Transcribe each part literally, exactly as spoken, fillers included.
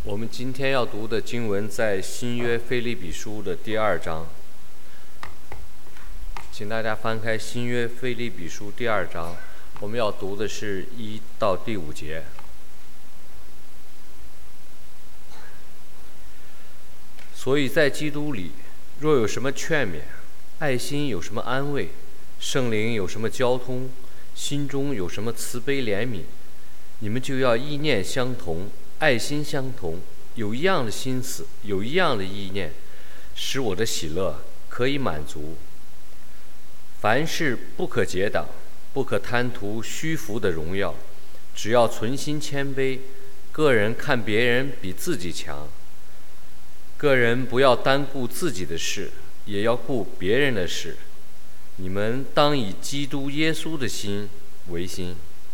我们今天要读的经文在新约腓立比书的第二章，请大家翻开新约腓立比书第二章，我们要读的是一到第五节。所以在基督里，若有什么劝勉，爱心有什么安慰，圣灵有什么交通，心中有什么慈悲怜悯，你们就要意念相同，爱心相同，有一样的心思，有一样的意念，使我的喜乐可以满足。凡事不可结党，不可贪图虚浮的荣耀，只要存心谦卑，个人看别人比自己强。个人不要单顾自己的事，也要顾别人的事。你们当以基督耶稣的心为心。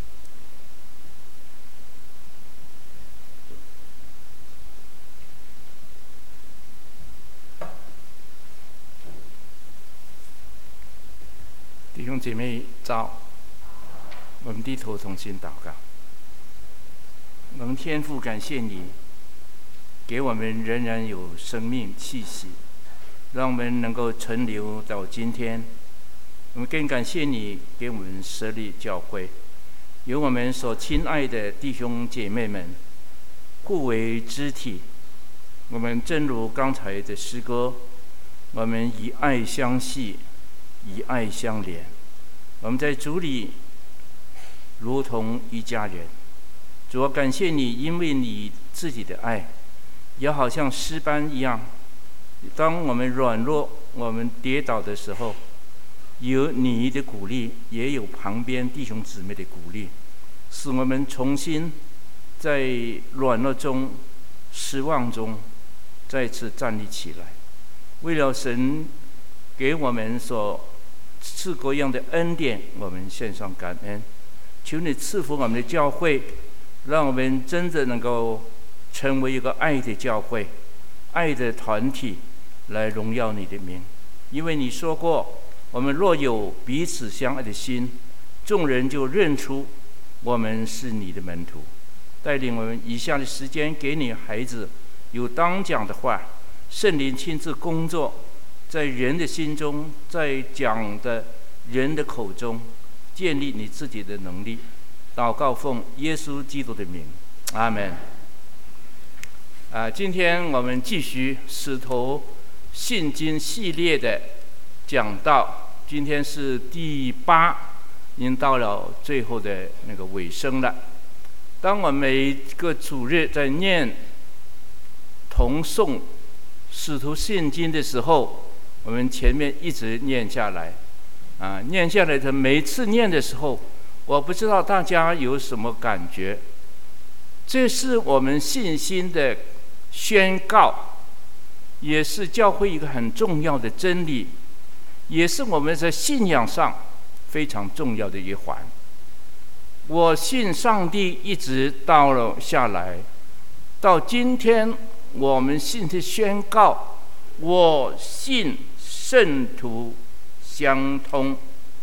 弟兄姐妹早，我们低头同心祷告。我们天父，感谢你给我们仍然有生命气息，让我们能够存留到今天。我们更感谢你给我们设立教会，有我们所亲爱的弟兄姐妹们互为肢体。我们正如刚才的诗歌，我们以爱相系，以爱相连。我们在主里如同一家人。主啊，感谢你，因为你自己的爱也好像诗班一样，当我们软弱，我们跌倒的时候，有你的鼓励，也有旁边弟兄姊妹的鼓励，使我们重新在软弱中、失望中再次站立起来。为了神给我们所赐各样的恩典，我们献上感恩。求你赐福我们的教会，让我们真的能够成为一个爱的教会，爱的团体，来荣耀你的名。因为你说过，我们若有彼此相爱的心，众人就认出我们是你的门徒。带领我们以下的时间，给你孩子有当讲的话，圣灵亲自工作在人的心中，在讲的人的口中，建立你自己的能力。祷告奉耶稣基督的名，阿们。啊，今天我们继续使徒信经系列的讲道，今天是第八，已经到了最后的那个尾声了。当我们每个主日在念同诵使徒信经的时候，我们前面一直念下来，啊，念下来的每一次念的时候，我不知道大家有什么感觉。这是我们信心的宣告，也是教会一个很重要的真理，也是我们在信仰上非常重要的一环。我信上帝一直到了下来，到今天我们信的宣告，我信圣徒相通。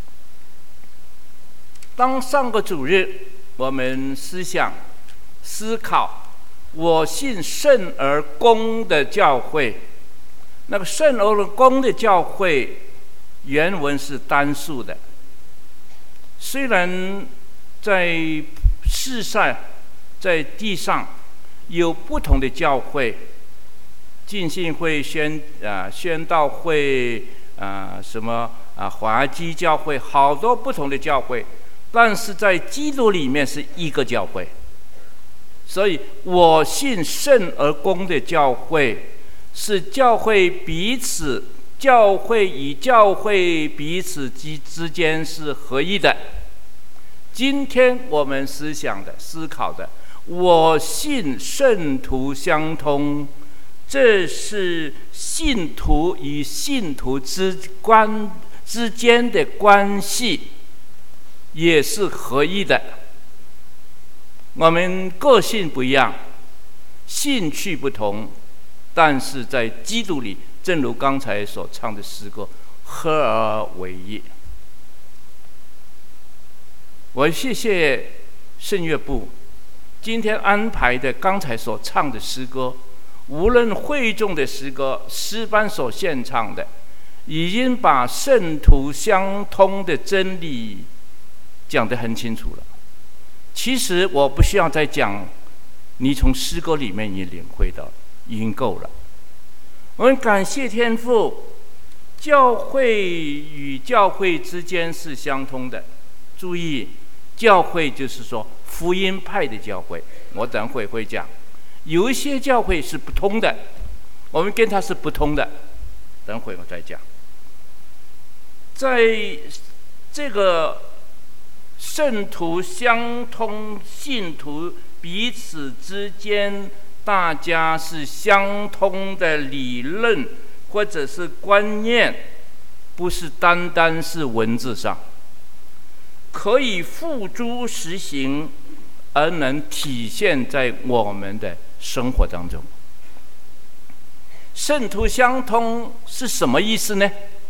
当上个主日我们思想思考我信圣而公的教会，那个圣而公的教会原文是单数的。虽然在世上在地上有不同的教会，浸信会、宣啊宣道会啊什么啊华基教会，好多不同的教会，但是在基督里面是一个教会。所以我信圣而公的教会，是教会彼此教会与教会彼此之之间是合一的。今天我们思想的思考的我信圣徒相通，这是信徒与信徒之关之间的关系也是合一的。我们个性不一样，兴趣不同，但是在基督里，正如刚才所唱的诗歌，合而为一。我谢谢圣乐部今天安排的刚才所唱的诗歌，无论会众的诗歌、诗班所献唱的，已经把圣徒相通的真理讲得很清楚了。其实我不需要再讲，你从诗歌里面也领会到，已经够了。我们感谢天父，教会与教会之间是相通的。注意，教会就是说福音派的教会，我等会会讲。有一些教会是不通的，我们跟它是不通的，等会我再讲。在这个圣徒相通、信徒彼此之间，大家是相通的理论或者是观念，不是单单是文字上，可以付诸实行，而能体现在我们的生活当中。圣徒相通是什么意思呢？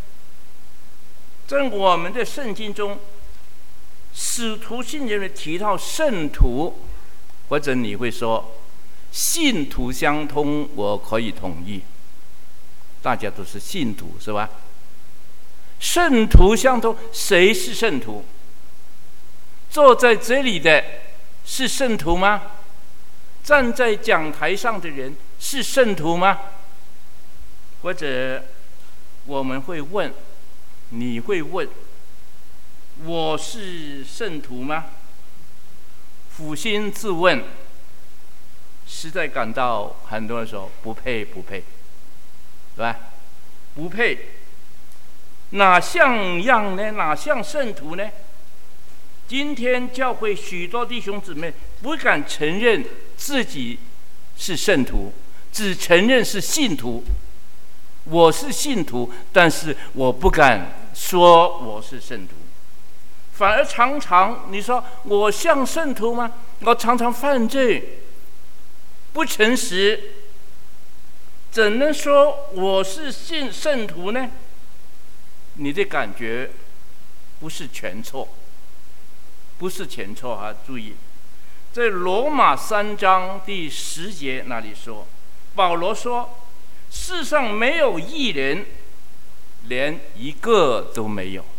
在我们的圣经中，使徒信里面提到圣徒，或者你会说信徒相通，我可以同意，大家都是信徒是吧？圣徒相通，谁是圣徒？坐在这里的是圣徒吗？站在讲台上的人是圣徒吗？或者我们会问，你会问，我是圣徒吗？扪心自问，实在感到很多人说不配不配，对吧？不配，哪像样呢？哪像圣徒呢？今天教会许多弟兄姊妹不敢承认自己是圣徒，只承认是信徒。我是信徒，但是我不敢说我是圣徒，反而常常你说我像圣徒吗？我常常犯罪，不诚实，怎能说我是信圣徒呢？你的感觉不是全错，不是全错啊！注意，在罗马三章第十节那里说，保罗说，世上没有义人，连一个都没有。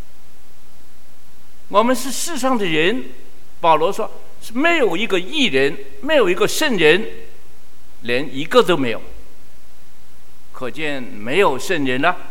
我们是世上的人，保罗说没有一个义人，没有一个圣人，连一个都没有。可见没有圣人了。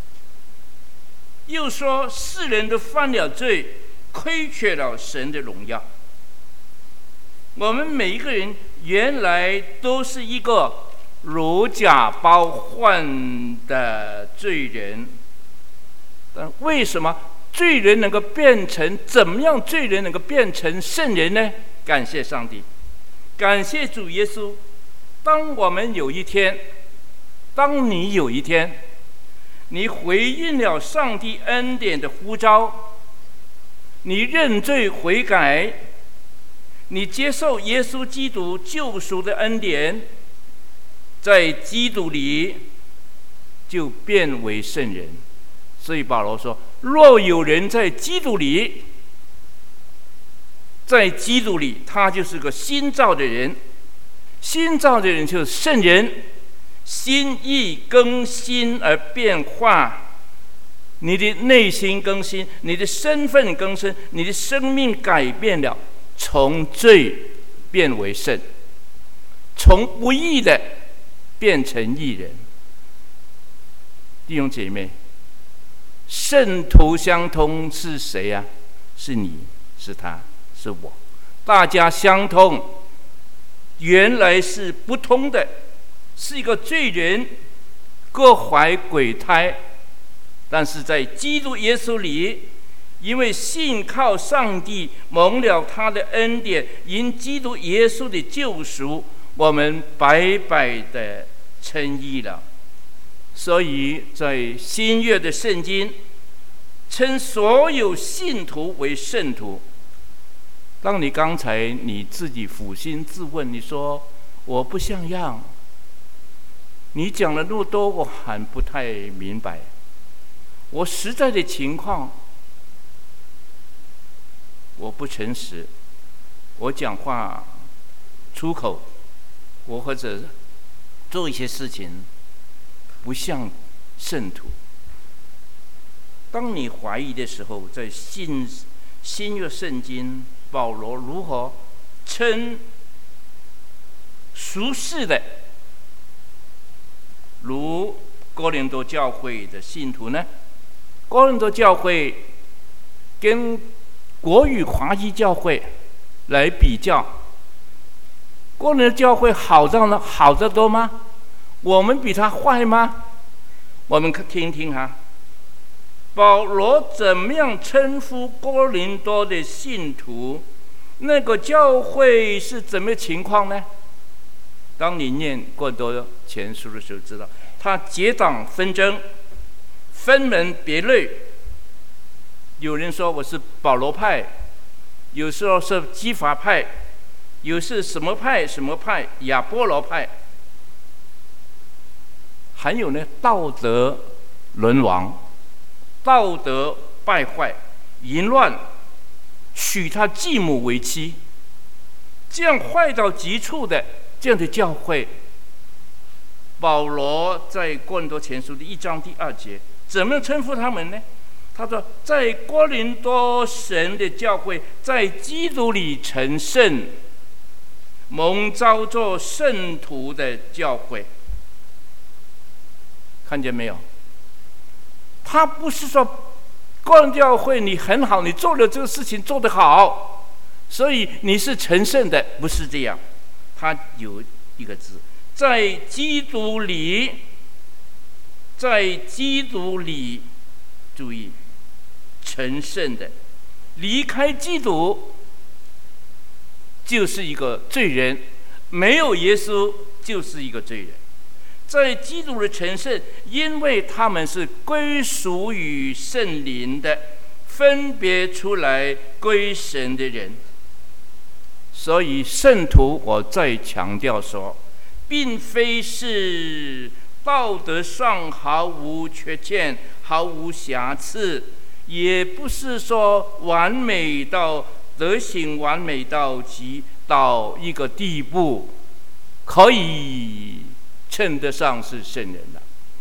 又说世人都犯了罪，亏缺了神的荣耀。我们每一个人原来都是一个如假包换的罪人，但为什么罪人能够变成怎么样？罪人能够变成圣人呢？感谢上帝，感谢主耶稣。当我们有一天，当你有一天，你回应了上帝恩典的呼召，你认罪悔改，你接受耶稣基督救赎的恩典，在基督里就变为圣人。所以保罗说，若有人在基督里，在基督里，他就是个新造的人。新造的人就是圣人，心意更新而变化，你的内心更新，你的身份更新，你的生命改变了，从罪变为圣，从不义的变成义人。弟兄姐妹，圣徒相通是谁呀、啊？是你，是他，是我，大家相通。原来是不通的，是一个罪人，各怀鬼胎，但是在基督耶稣里，因为信靠上帝，蒙了他的恩典，因基督耶稣的救赎，我们白白的称义了。所以在新约的圣经称所有信徒为圣徒。当你刚才你自己扪心自问，你说我不像样，你讲了那么多，我还不太明白。我实在的情况，我不诚实，我讲话出口，我或者做一些事情不像圣徒。当你怀疑的时候，在新新约圣经，保罗如何称属世的，如哥林多教会的信徒呢？哥林多教会跟国语华裔教会来比较，哥林多教会好到呢好得多吗？我们比他坏吗？我们听听哈，保罗怎么样称呼哥林多的信徒？那个教会是怎么情况呢？当你念哥林多前书的时候，知道他结党纷争，分门别类。有人说我是保罗派，有时候是基法派，有是什么派什么派，亚波罗派。还有呢，道德沦亡，道德败坏，淫乱，娶他继母为妻，这样坏到极处的这样的教会，保罗在哥林多前书的一章第二节怎么称呼他们呢？他说，在哥林多神的教会，在基督里成圣，蒙召做圣徒的教会。看见没有？他不是说哥林多教会你很好，你做了这个事情做得好，所以你是成圣的，不是这样。他有一个字，在基督里，在基督里，注意，成圣的，离开基督就是一个罪人，没有耶稣就是一个罪人。在基督的成圣，因为他们是归属于圣灵的，分别出来归神的人。所以圣徒，我再强调说，并非是道德上毫无缺陷、毫无瑕疵，也不是说完美到德行完美到极到一个地步，可以称得上是圣人了。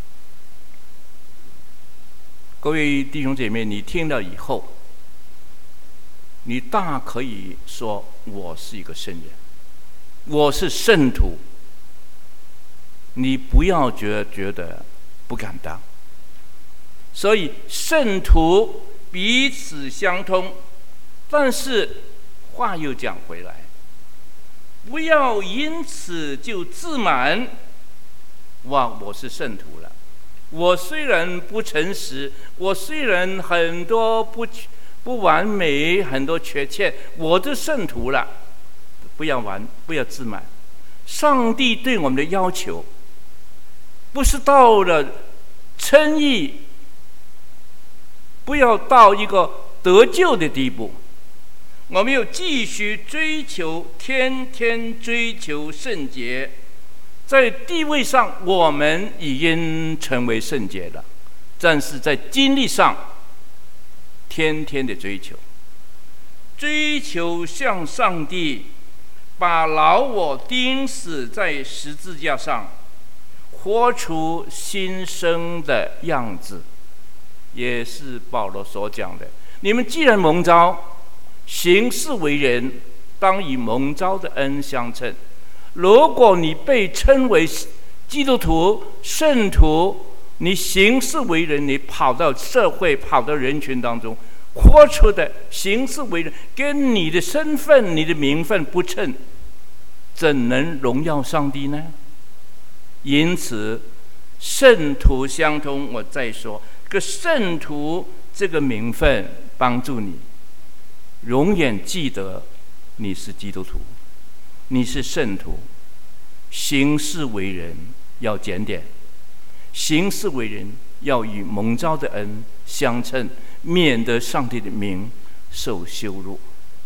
各位弟兄姐妹，你听了以后，你大可以说我是一个圣人，我是圣徒，你不要觉得觉得不敢当。所以圣徒彼此相通，但是话又讲回来，不要因此就自满，哇，我是圣徒了。我虽然不诚实，我虽然很多不不完美，很多缺陷，我都圣徒了。不要玩，不要自满。上帝对我们的要求，不是到了称义，不要到一个得救的地步。我们要继续追求，天天追求圣洁。在地位上，我们已经成为圣洁了，但是在经历上，天天的追求，追求向上帝把老我钉死在十字架上，活出新生的样子，也是保罗所讲的。你们既然蒙召，行事为人，当以蒙召的恩相称。如果你被称为基督徒、圣徒，你行事为人，你跑到社会、跑到人群当中，活出的行事为人跟你的身份、你的名分不称，怎能荣耀上帝呢？因此，圣徒相通。我再说，个圣徒这个名分帮助你永远记得你是基督徒，你是圣徒。行事为人要检点，行事为人要与蒙召的恩相称，免得上帝的名受羞辱。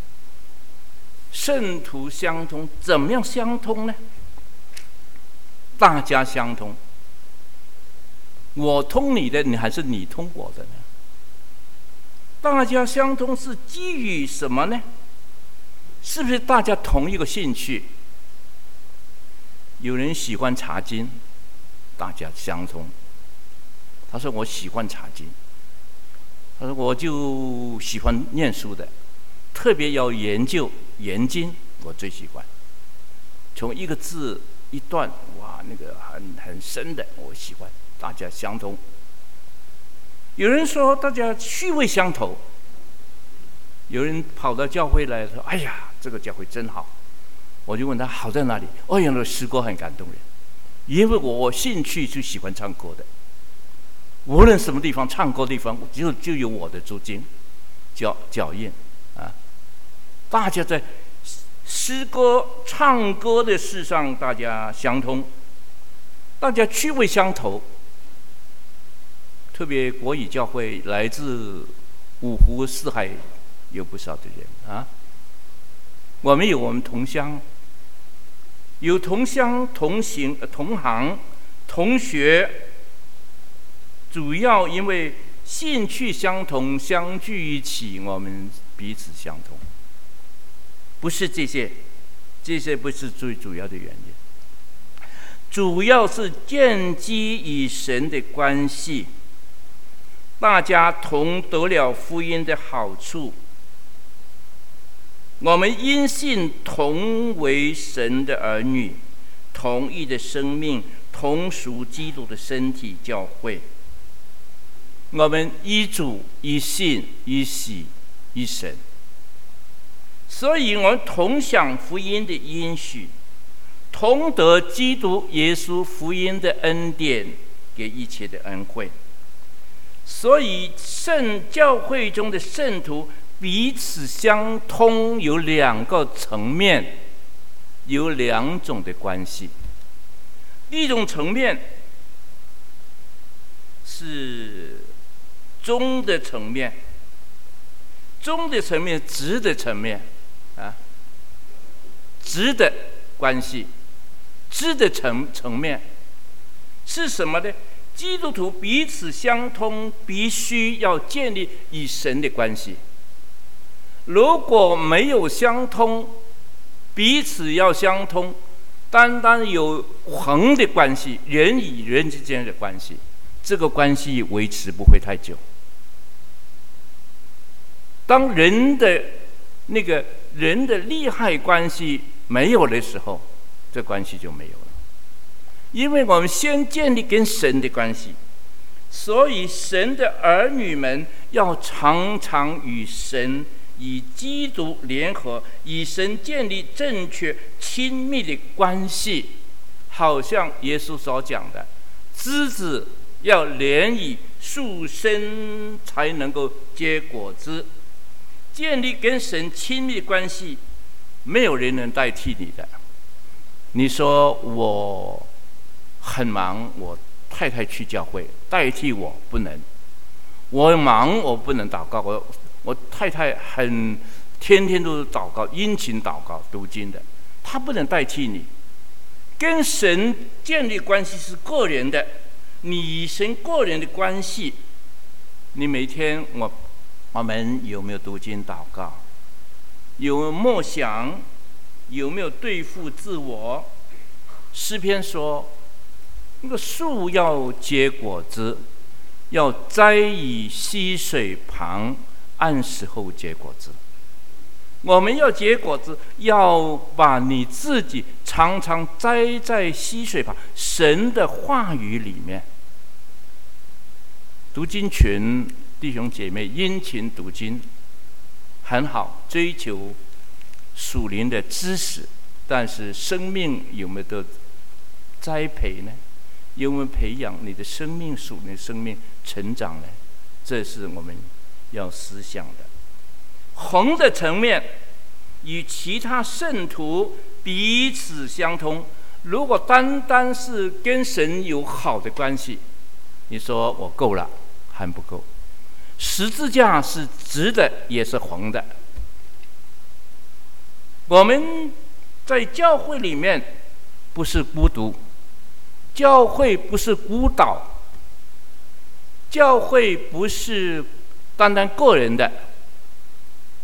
圣徒相通，怎么样相通呢？大家相通，我通你的，你还是你通我的呢？大家相通是基于什么呢？是不是大家同一个兴趣？ 有人喜欢查经，大家相通。他说我喜欢查经，他说我就喜欢念书的，特别要研究研经，我最喜欢。从一个字一段，哇，那个很很深的，我喜欢，大家相通。有人说大家趣味相投，有人跑到教会来说：“哎呀，这个教会真好。”我就问他好在哪里？哦，原来诗歌很感动人，因为我兴趣就喜欢唱歌的，无论什么地方唱歌地方，就就有我的足迹、脚脚印啊。大家在诗歌、唱歌的事上，大家相通，大家趣味相投。特别国语教会来自五湖四海有不少的人啊。我们有我们同乡，有同乡、同行、同行、同学，主要因为兴趣相同，相聚一起，我们彼此相同。不是这些，这些不是最主要的原因，主要是建基与神的关系。大家同得了福音的好处，我们因信同为神的儿女，同一的生命，同属基督的身体教会。我们依主、依信、依喜、依神，所以我们同享福音的应许，同得基督耶稣福音的恩典，给一切的恩惠。所以圣教会中的圣徒彼此相通，有两个层面，有两种的关系。一种层面是中的层面，中的层面、直的层面啊，直的关系，直的层层面是什么呢？基督徒彼此相通，必须要建立与神的关系。如果没有相通，彼此要相通，单单有横的关系，人与人之间的关系，这个关系维持不会太久。当人的那个人的利害关系没有的时候，这关系就没有了。因为我们先建立跟神的关系，所以神的儿女们要常常与神、与基督联合，与神建立正确亲密的关系。好像耶稣所讲的，枝子要连于树身才能够结果子。建立跟神亲密的关系，没有人能代替你的。你说我很忙，我太太去教会代替我不能，我忙我不能祷告，我我太太很天天都祷告，殷勤祷告读经的，她不能代替你。跟神建立关系是个人的，你与神个人的关系，你每天我我们有没有读经祷告，有没有默想，有没有对付自我？诗篇说那个树要结果子，要栽于溪水旁，按时候结果子。我们要结果子，要把你自己常常栽在溪水旁，神的话语里面。读经群弟兄姐妹殷勤读经很好，追求属灵的知识，但是生命有没有得栽培呢？有没有培养你的生命属灵的生命成长呢？这是我们要思想的。宏的层面与其他圣徒彼此相通，如果单单是跟神有好的关系，你说我够了，还不够。十字架是直的，也是横的。我们在教会里面不是孤独，教会不是孤岛，教会不是单单个人的。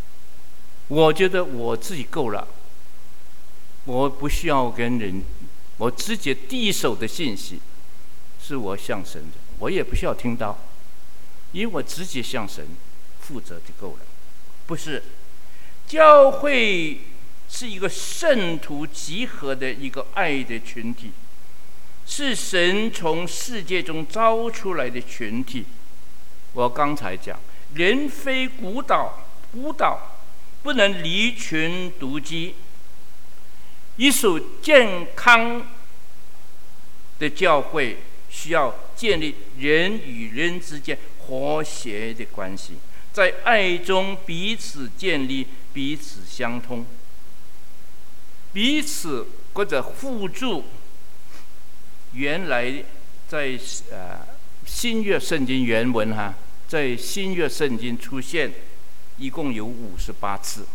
我觉得我自己够了，我不需要跟人我直接第一手的信息是我向神的，我也不需要听到，因为我直接向神负责就够了。不是，教会是一个圣徒集合的一个爱的群体，是神从世界中招出来的群体。我刚才讲，人非孤岛，孤岛不能离群独居。一所健康的教会需要建立人与人之间和谐的关系，在爱中彼此建立，彼此相通，彼此或者互助。原来在呃新约圣经原文哈，在新约圣经出现一共有五十八次，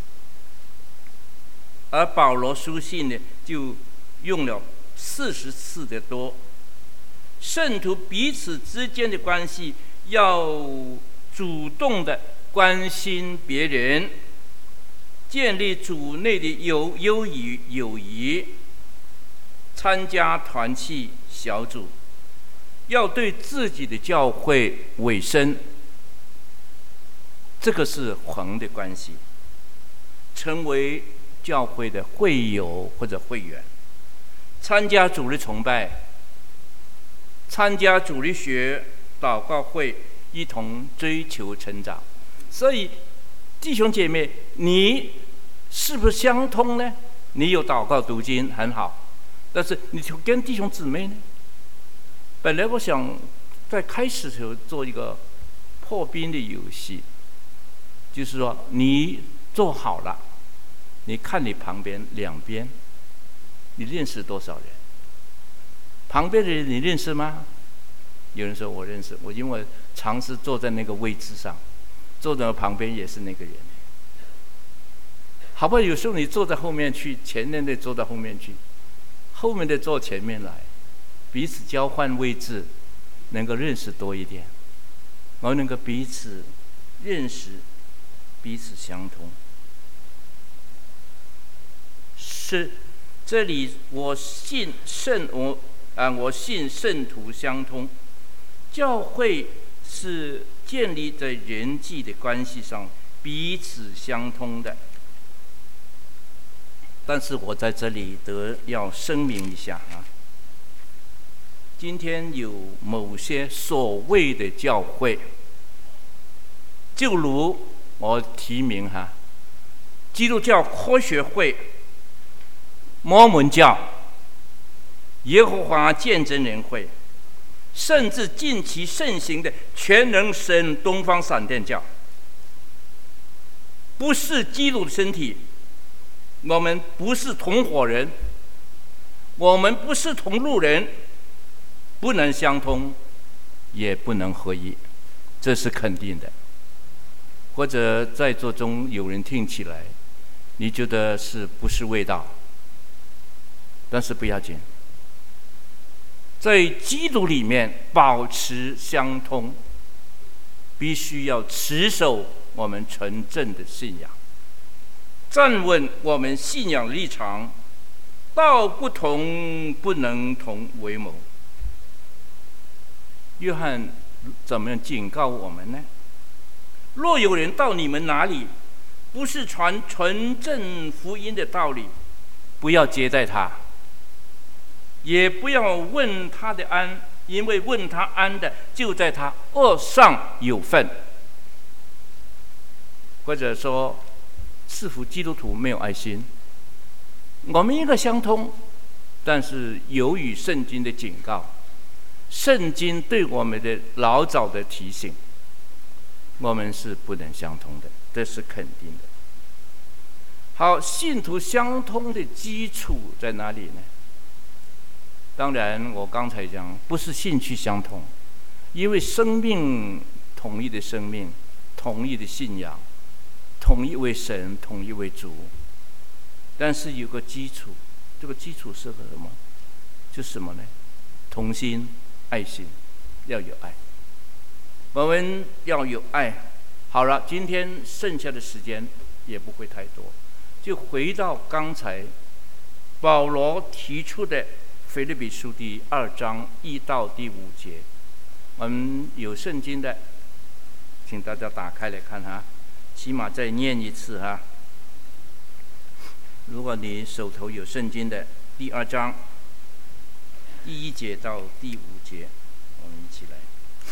而保罗书信呢就用了四十次的多。圣徒彼此之间的关系要主动的关心别人，建立主内的友友谊友谊，参加团契小组，要对自己的教会委身，这个是横的关系，成为教会的会友或者会员，参加主日崇拜，参加主日学、祷告会，一同追求成长。所以弟兄姐妹，你是不是相通呢？你有祷告读经很好，但是你跟弟兄姊妹呢？本来我想在开始的时候做一个破冰的游戏，就是说你做好了，你看你旁边两边，你认识多少人？旁边的人你认识吗？有人说我认识，我因为尝试坐在那个位置上，坐在旁边也是那个人。好不好？有时候你坐在后面去，前面的坐到后面去，后面的坐前面来，彼此交换位置，能够认识多一点，而能够彼此认识，彼此相通。是这里我信圣我啊，我信圣徒相通。教会是建立在人际的关系上，彼此相通的。但是我在这里得要声明一下啊，今天有某些所谓的教会，就如我提名哈，基督教科学会、摩门教、耶和华见证人会，甚至近期盛行的全能神东方闪电教，不是基督的身体，我们不是同伙人，我们不是同路人，不能相通，也不能合一，这是肯定的。或者在座中有人听起来，你觉得是不是味道？但是不要紧，在基督里面保持相通，必须要持守我们纯正的信仰，站稳我们信仰立场，道不同不能同为谋。约翰怎么样警告我们呢？若有人到你们哪里，不是传纯正福音的道理，不要接待他，也不要问他的安，因为问他安的，就在他恶上有份。或者说，似乎基督徒没有爱心。我们应该相通，但是由于圣经的警告，圣经对我们的老早的提醒，我们是不能相通的，这是肯定的。好，信徒相通的基础在哪里呢？当然，我刚才讲不是兴趣相同，因为生命统一的生命，统一的信仰，统一为神，统一为主。但是有个基础，这个基础是什么？就是什么呢？同心、爱心，要有爱。我们要有爱。好了，今天剩下的时间也不会太多，就回到刚才保罗提出的腓立比书第二章一到第五节。我们有圣经的，请大家打开来看哈，起码再念一次哈。如果你手头有圣经的，第二章第一节到第五节，我们一起来。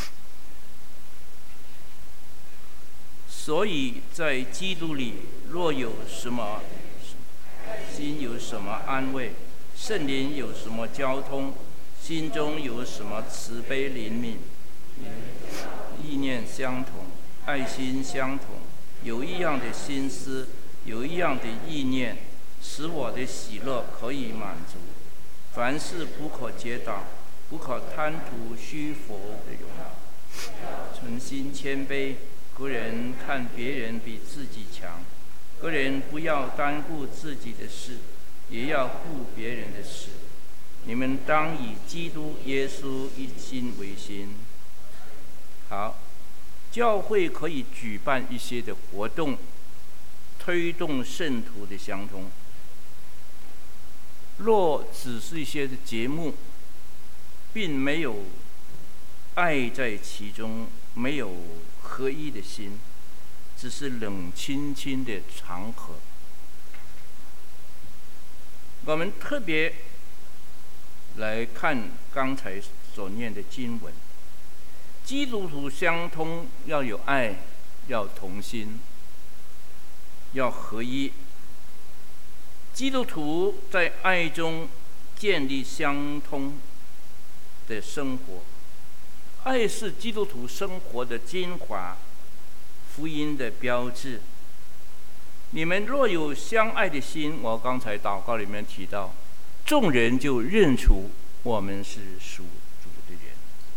所以在基督里，若有什么心有什么安慰，圣灵有什么交通，心中有什么慈悲怜悯，意念相同，爱心相同，有一样的心思，有一样的意念，使我的喜乐可以满足。凡事不可结党，不可贪图虚浮的荣耀，存心谦卑，个人看别人比自己强，个人不要单顾自己的事，也要顾别人的事。你们当以基督耶稣一心为心。好，教会可以举办一些的活动，推动圣徒的相通。若只是一些的节目，并没有爱在其中，没有合一的心，只是冷清清的场合。我们特别来看刚才所念的经文，基督徒相通要有爱，要同心，要合一。基督徒在爱中建立相通的生活，爱是基督徒生活的精华，福音的标志。你们若有相爱的心，我刚才祷告里面提到，众人就认出我们是属主的人。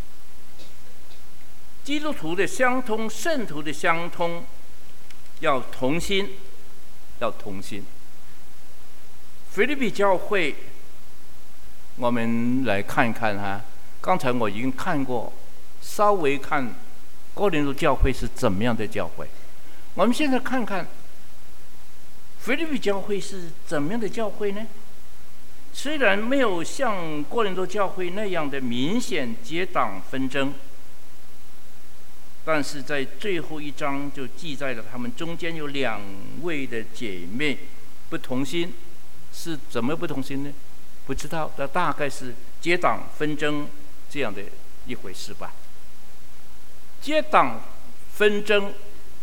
基督徒的相通，圣徒的相通，要同心，要同心。腓立比教会，我们来看看哈。刚才我已经看过，稍微看哥林多教会是怎么样的教会。我们现在看看腓立比教会是怎么样的教会呢？虽然没有像哥林多教会那样的明显结党纷争，但是在最后一章就记载了他们中间有两位的姐妹不同心。是怎么不同心呢？不知道，但大概是结党纷争这样的一回事吧。结党纷争，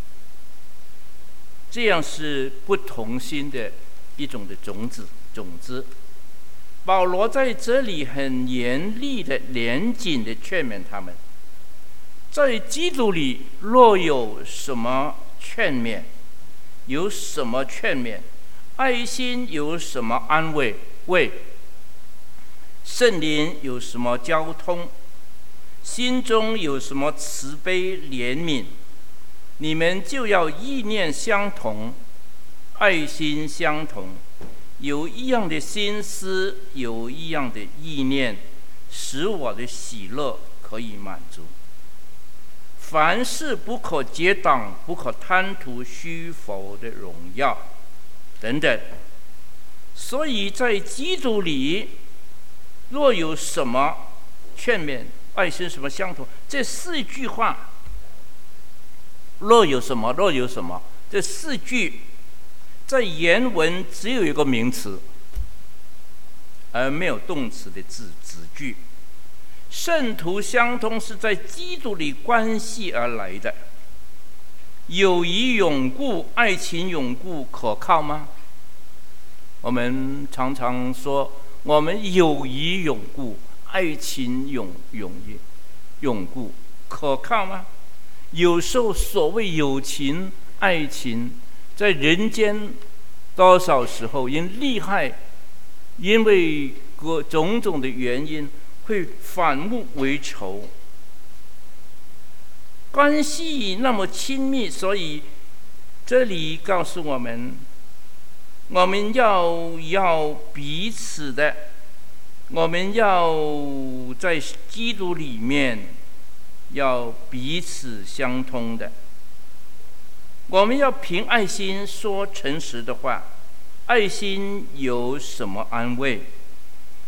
这样是不同心的一种的种子。种子，保罗在这里很严厉的、严谨的劝勉他们，在基督里若有什么劝勉，有什么劝勉。爱心有什么安慰？为圣灵有什么交通？心中有什么慈悲怜悯？你们就要意念相同，爱心相同，有一样的心思，有一样的意念，使我的喜乐可以满足。凡事不可结党，不可贪图虚浮的荣耀。等等，所以在基督里，若有什么劝勉、爱心什么相同，这四句话，若有什么，若有什么，这四句，在原文只有一个名词，而没有动词的子子句。圣徒相通是在基督里关系而来的。友谊永固，爱情永固，可靠吗？我们常常说，我们友谊永固，爱情永永永固，可靠吗？有时候所谓友情、爱情，在人间多少时候因利害，因为各种种的原因，会反目为仇。关系那么亲密，所以这里告诉我们，我们要要彼此的，我们要在基督里面要彼此相通的。我们要凭爱心说诚实的话。爱心有什么安慰？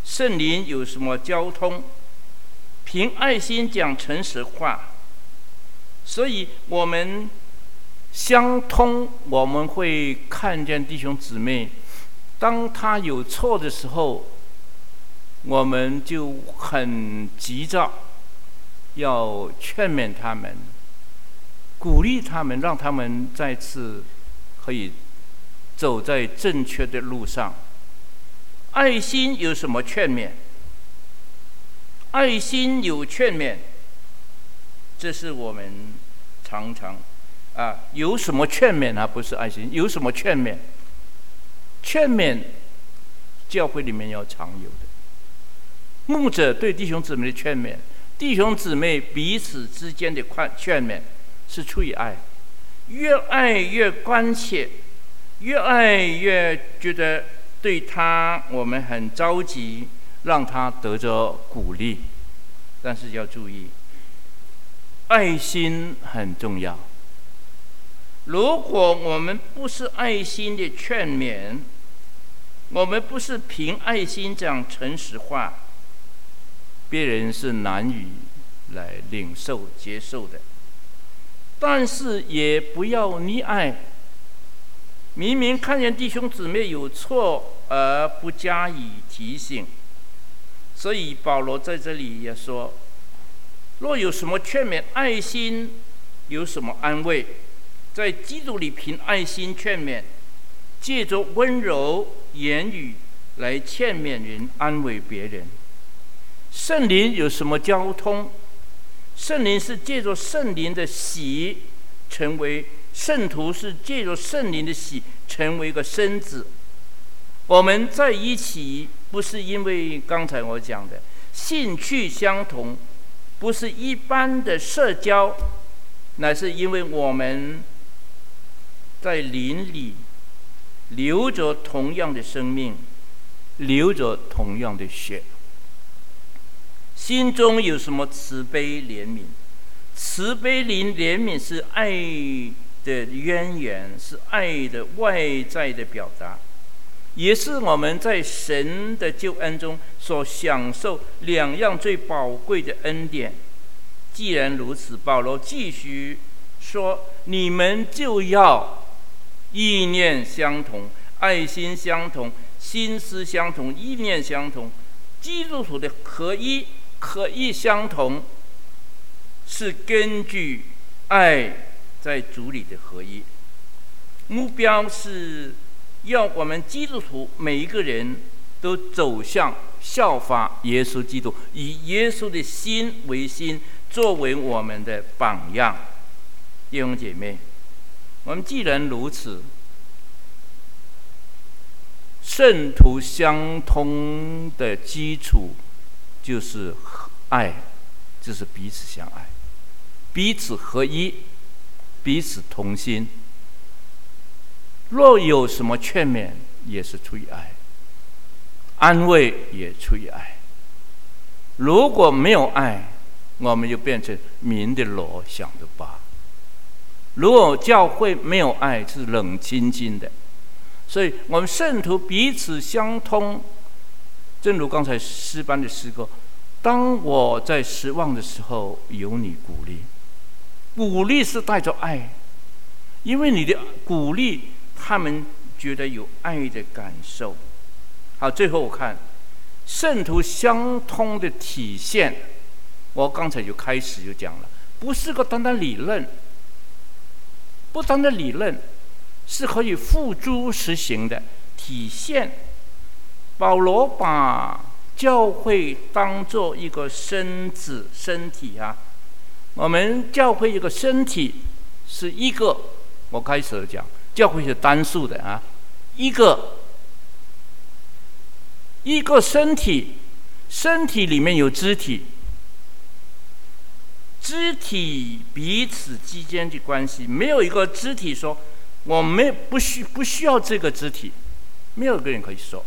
圣灵有什么交通？凭爱心讲诚实话。所以我们相通，我们会看见弟兄姊妹，当他有错的时候，我们就很急躁，要劝勉他们，鼓励他们，让他们再次可以走在正确的路上。爱心有什么劝勉？爱心有劝勉，这是我们常常啊，有什么劝勉啊？不是爱心，有什么劝勉？劝勉，教会里面要常有的。牧者对弟兄姊妹的劝勉，弟兄姊妹彼此之间的劝勉，是出于爱，越爱越关切，越爱越觉得对他我们很着急，让他得着鼓励。但是要注意，爱心很重要。如果我们不是爱心的劝勉，我们不是凭爱心讲诚实话，别人是难以来领受接受的。但是也不要溺爱，明明看见弟兄姊妹有错而不加以提醒。所以保罗在这里也说，若有什么劝勉，爱心有什么安慰，在基督里凭爱心劝勉，借着温柔言语来劝勉人，安慰别人。圣灵有什么交通？圣灵是借着圣灵的洗成为圣徒，是借着圣灵的洗成为一个身子。我们在一起，不是因为刚才我讲的兴趣相同，不是一般的社交，乃是因为我们在灵里流着同样的生命，流着同样的血。心中有什么慈悲怜悯？慈悲怜怜悯是爱的渊源，是爱的外在的表达，也是我们在神的救恩中所享受两样最宝贵的恩典。既然如此，保罗继续说，你们就要意念相同，爱心相同，心思相同，意念相同。基督徒的合一合一相同，是根据爱在主里的合一。目标是要我们基督徒每一个人都走向效法耶稣基督，以耶稣的心为心，作为我们的榜样。弟兄姐妹，我们既然如此，圣徒相通的基础就是爱，就是彼此相爱，彼此合一，彼此同心。若有什么劝勉，也是出于爱，安慰也出于爱。如果没有爱，我们就变成明的锣响的巴。如果教会没有爱，是冷清清的。所以我们圣徒彼此相通，正如刚才诗班的诗歌，当我在失望的时候，有你鼓励。鼓励是带着爱，因为你的鼓励，他们觉得有爱的感受。好，最后我看圣徒相通的体现，我刚才就开始就讲了，不是个单单理论，不单单理论，是可以付诸实行的体现。保罗把教会当作一个身子身体啊，我们教会一个身体是一个，我开始讲教会是单数的啊，一个一个身体，身体里面有肢体，肢体彼此之间的关系，没有一个肢体说我没不需不需要这个肢体，没有一个人可以说，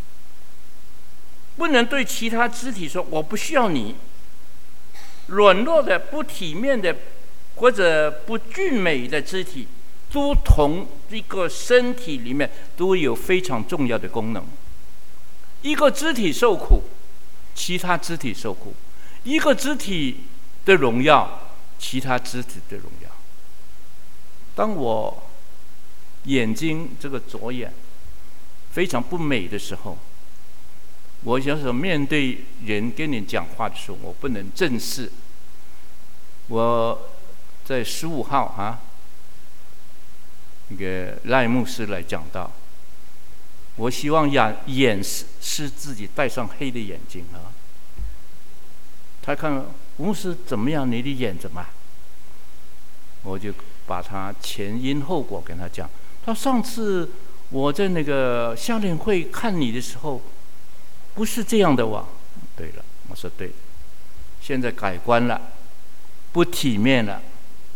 不能对其他肢体说我不需要你。软弱的、不体面的或者不俊美的肢体，都同一个身体里面都有非常重要的功能。 一个肢体受苦，其他肢体受苦；一个肢体的荣耀，其他肢体的荣耀。当我眼睛这个左眼非常不美的时候，我有时候面对人跟你讲话的时候，我不能正视。我在十五号啊，那个赖牧师来讲到，我希望眼眼是是自己戴上黑的眼镜啊。他看牧师怎么样？你的眼怎么？我就把他前因后果跟他讲。他上次我在那个夏令会看你的时候，不是这样的哇。对了，我说对，现在改观了，不体面了。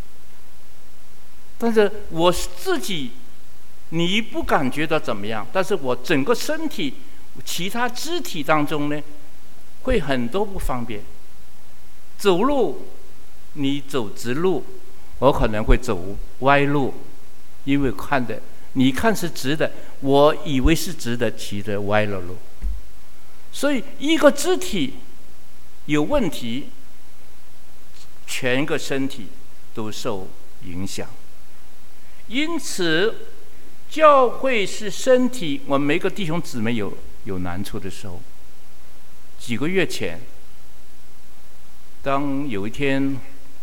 但是我自己，你不感觉到怎么样？但是我整个身体，其他肢体当中呢，会很多不方便。走路，你走直路，我可能会走歪路，因为看的你看是直的，我以为是直的，其实歪了路。所以一个肢体有问题，全个身体都受影响。因此，教会是身体。我们每个弟兄姊妹有有难处的时候，几个月前，当有一天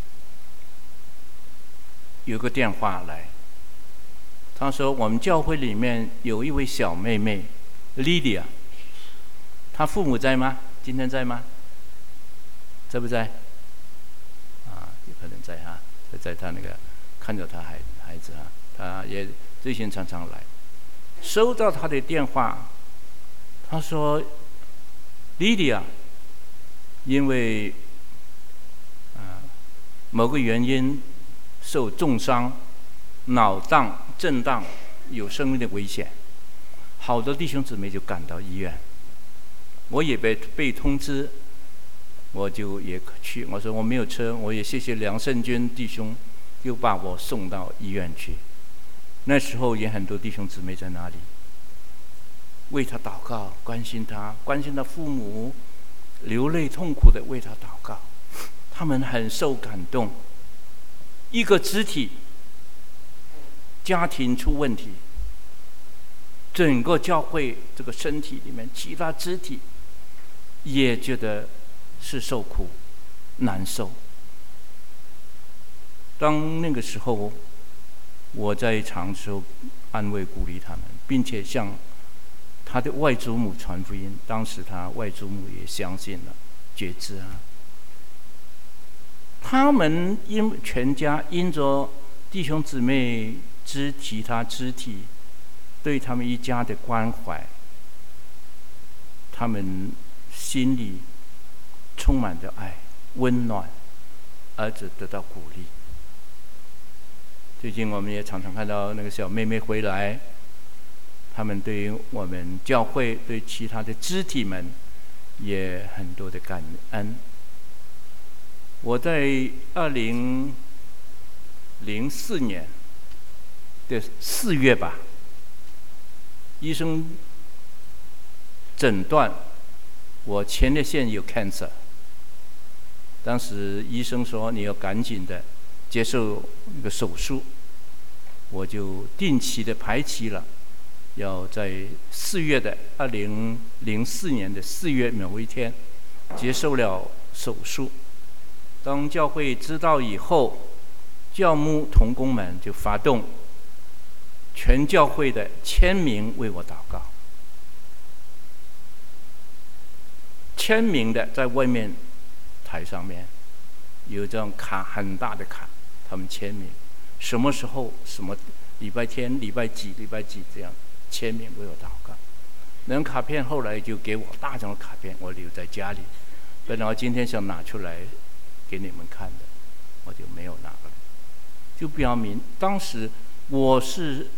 有个电话来，他说我们教会里面有一位小妹妹 Lydia， 她父母在吗？今天在吗？在不在？啊，有可能在哈，在他那个看着他孩孩子哈。他也最近常常来，收到他的电话，他说 ：“Lydia， 因为啊某个原因受重伤，脑荡震荡，有生命的危险。好多弟兄姊妹就赶到医院，我也被被通知，我就也去。我说我没有车，我也谢谢梁胜娟弟兄，又把我送到医院去。”那时候也很多弟兄姊妹在那里为他祷告，关心他，关心他父母，流泪痛苦的为他祷告，他们很受感动。一个肢体，家庭出问题，整个教会这个身体里面其他肢体也觉得是受苦难受。当那个时候我在场的时候安慰鼓励他们，并且向他的外祖母传福音。当时他外祖母也相信了，觉知啊。他们因全家因着弟兄姊妹之其他肢体对他们一家的关怀，他们心里充满着爱、温暖，儿子得到鼓励。最近我们也常常看到那个小妹妹回来，他们对于我们教会、对其他的肢体们也很多的感恩。我在二零零四年的四月吧，医生诊断我前列腺有 cancer。当时医生说你要赶紧的接受那个手术，我就定期的排期了，要在四月的二零零四年的四月某一天接受了手术。当教会知道以后，教牧同工们就发动全教会的签名为我祷告，签名的在外面台上面有这张卡，很大的卡，他们签名，什么时候、什么礼拜天、礼拜几、礼拜几这样签名为我祷告。那张卡片后来就给我大张的卡片，我留在家里。本来我今天想拿出来给你们看的，我就没有拿了。就表明当时我是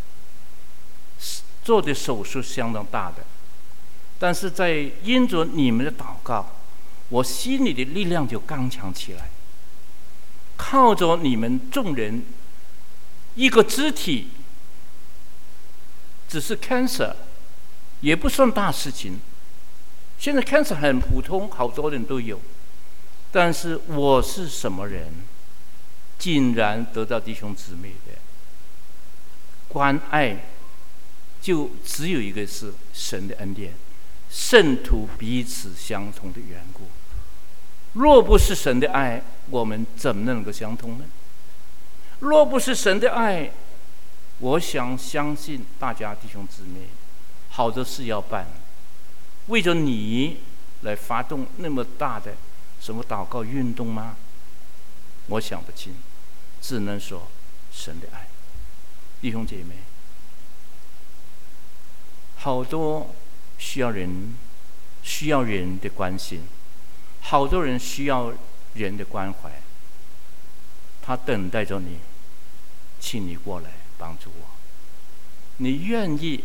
做的手术相当大的，但是在因着你们的祷告，我心里的力量就刚强起来。靠着你们众人，一个肢体只是 cancer， 也不算大事情， 现在看似很普通，好多人都有，但是我是什么人，竟然得到弟兄姊妹的关爱，就只有一个是神的恩典，圣徒彼此相同的缘故。若不是神的爱，我们怎么能够相通呢？若不是神的爱，我想相信大家弟兄姊妹，好的事要办，为着你来发动那么大的什么祷告运动吗？我想不清，只能说神的爱。弟兄姐妹，好多需要人需要人的关心，好多人需要人的关怀，他等待着你，请你过来帮助我。你愿意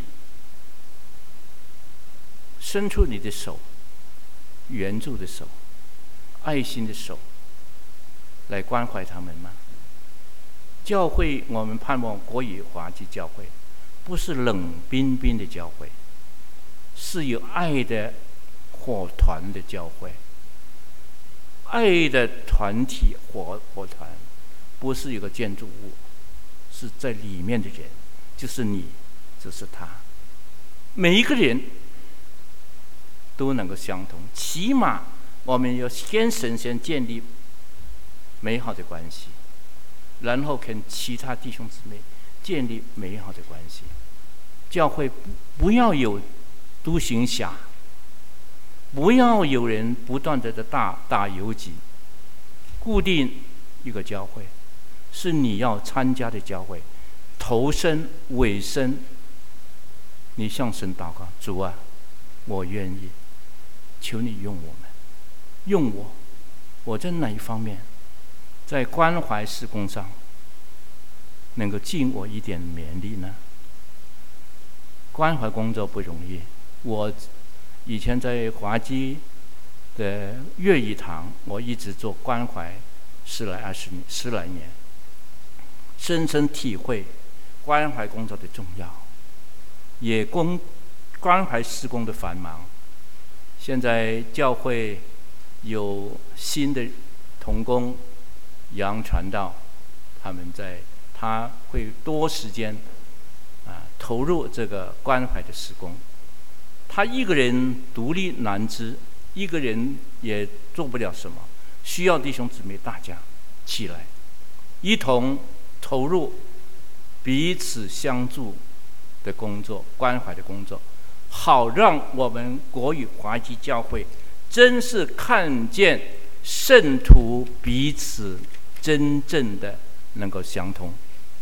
伸出你的手，援助的手，爱心的手，来关怀他们吗？教会，我们盼望国语华基教会不是冷冰冰的教会，是有爱的火团的教会，爱的团体火火团，不是有个建筑物，是在里面的人，就是你，就是他，每一个人都能够相同。起码我们要跟神先建立美好的关系，然后跟其他弟兄姊妹建立美好的关系。教会不要有独行侠，不要有人不断的打打游击。固定一个教会是你要参加的教会，投身委身，你向神祷告，主啊，我愿意，求你用我们，用我，我在哪一方面，在关怀事工上能够尽我一点勉力呢？关怀工作不容易，我以前在华基的粤语堂，我一直做关怀十来二十年十来年，深深体会关怀工作的重要，也公关怀事工的繁忙。现在教会有新的同工杨传道，他们在他会多时间啊投入这个关怀的事工。他一个人独立难支，一个人也做不了什么，需要弟兄姊妹大家起来，一同投入彼此相助的工作，关怀的工作，好让我们国语华基教会真是看见圣徒彼此真正的能够相通。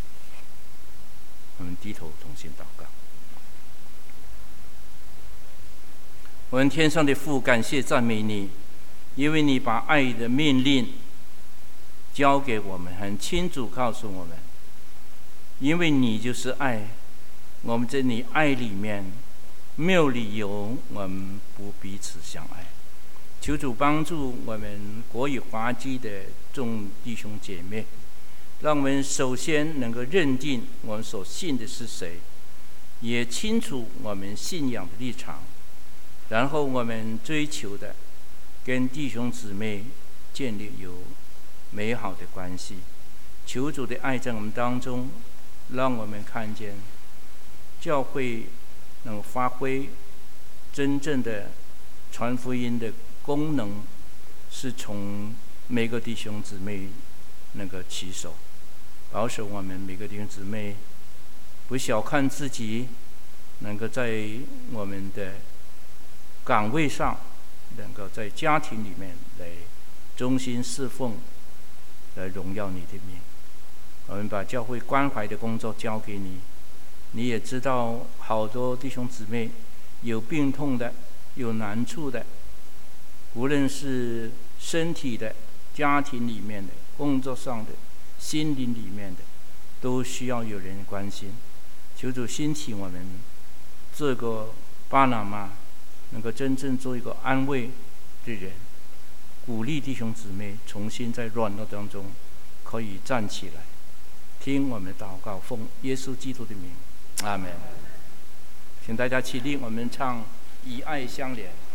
我们低头同心祷告。我们天上的父，感谢赞美你，因为你把爱的命令交给我们，很清楚告诉我们，因为你就是爱，我们在你爱里面没有理由我们不彼此相爱。求主帮助我们国语华基的众弟兄姐妹，让我们首先能够认定我们所信的是谁，也清楚我们信仰的立场，然后我们追求的跟弟兄姊妹建立有美好的关系。求主的爱在我们当中，让我们看见教会能发挥真正的传福音的功能，是从每个弟兄姊妹能够起手，保守我们每个弟兄姊妹不小看自己，能够在我们的岗位上，能够在家庭里面来忠心侍奉，来荣耀你的名。我们把教会关怀的工作交给你，你也知道好多弟兄姊妹有病痛的，有难处的，无论是身体的、家庭里面的、工作上的、心灵里面的，都需要有人关心。求主兴起我们这个巴拿马，能够真正做一个安慰的人，鼓励弟兄姊妹重新在软弱当中可以站起来。听我们祷告，奉耶稣基督的名，阿们。请大家起立，我们唱以爱相连。